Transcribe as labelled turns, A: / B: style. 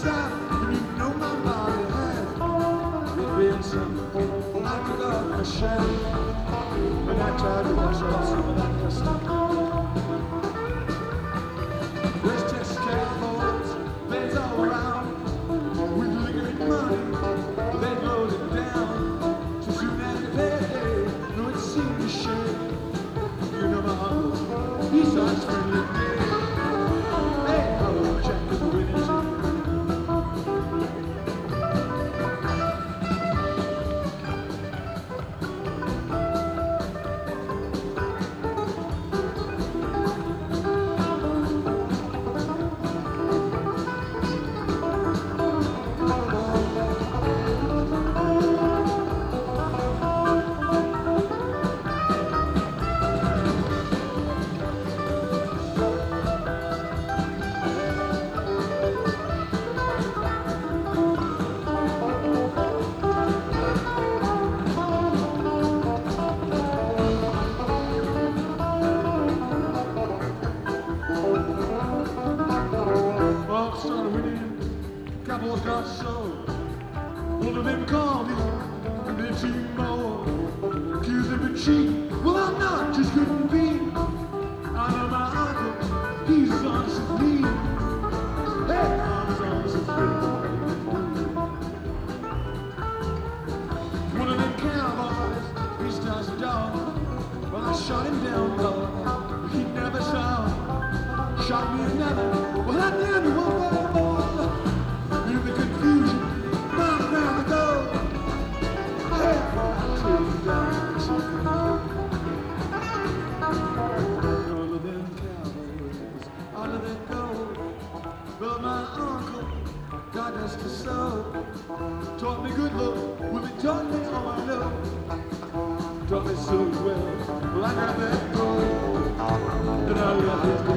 A: stop, and you know my body has been something like a love machine. When I tried to wash off some of that dust. West Texas cowboys, lays all around with liquor and money, they load it down. So soon as they pay, no, it seemed to shake. You know my uncle, he starts feeling gay. Hey, oh, check the winning team. Cowboys got sold. One of them called me, and they seemed more. Accused him of cheating. Well, I'm not, just couldn't be. I know my uncle, he's as honest as me. Hey, I'm as honest as me. One of them cowboys, he starts a dog. Well, I shot him down, dog. He never saw. Shot me another. Well, I damn you one more. In the confusion, not around the door. Hey, I take you down to all of them cowboys, all of them gold. But my uncle, God rest his soul, taught me good love. Well, he taught me all I know. Taught me so well. Well, I got that gold, and I love his gold.